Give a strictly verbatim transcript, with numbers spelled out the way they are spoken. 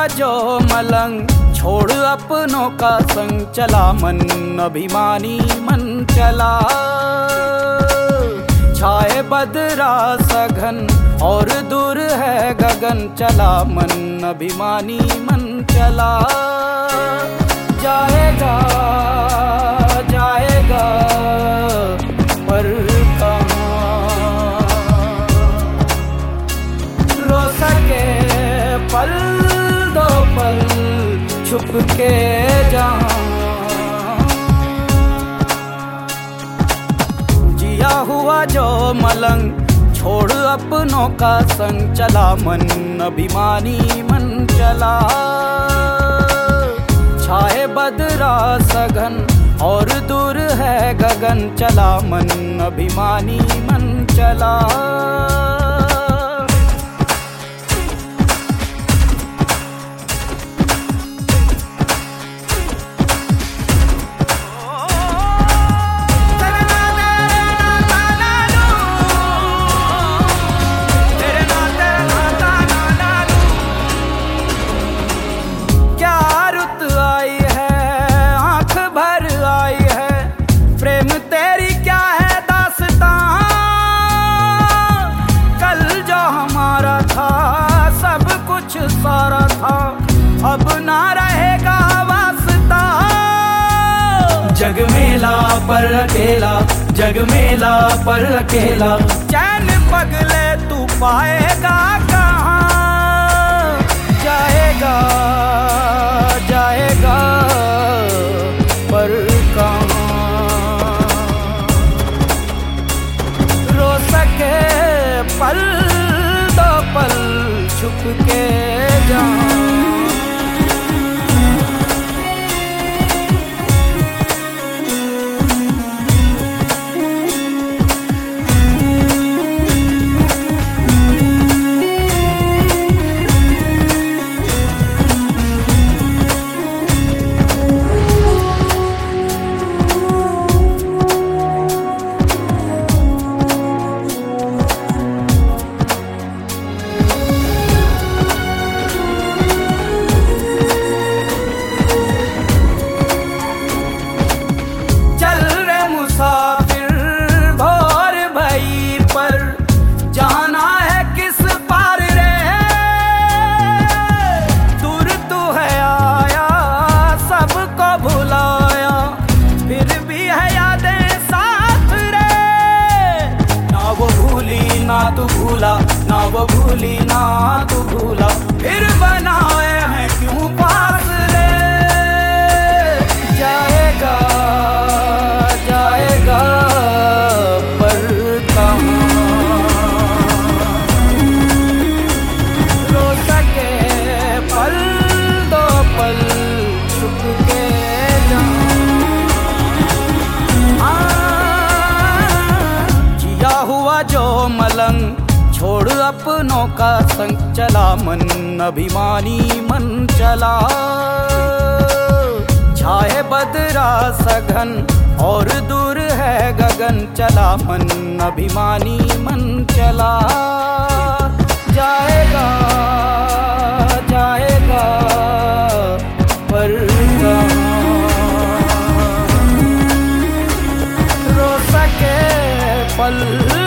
हुआ जो मलंग, छोड़ अपनों का संग, चला मन अभिमानी मन चला। छाए बदरा सघन और दूर है गगन, चला मन अभिमानी मन चला। जाएगा जाएगा पर कहाँ, रो सके पल दो पल छुप के जहाँ। जिया हुआ जो मलंग, छोड़ अपनों का संग, चला मन अभिमानी मन चला। छाए बदरा सघन और दूर है गगन, चला मन अभिमानी मन चला। सारा था अब ना रहेगा वास्ता, जग मेला पर अकेला, जग मेला पर अकेला। चैन पगले तू पाएगा कहाँ, जाएगा जाएगा पर कहाँ। रो सके पल दो पल छुप के जहाँ। ना तू भूला ना वो भूली ना तू भूला, फिर बनाए हैं क्यों फासले। जाएगा जाएगा पर कहाँ, रो सके पल दो पल छुप के जो मलंग, छोड़ अपनों का संग, चला मन अभिमानी मन चला। छाए बदरा सघन और दूर है गगन, चला मन अभिमानी मन चला। जाएगा जाएगा पर कहाँ, रो सके पल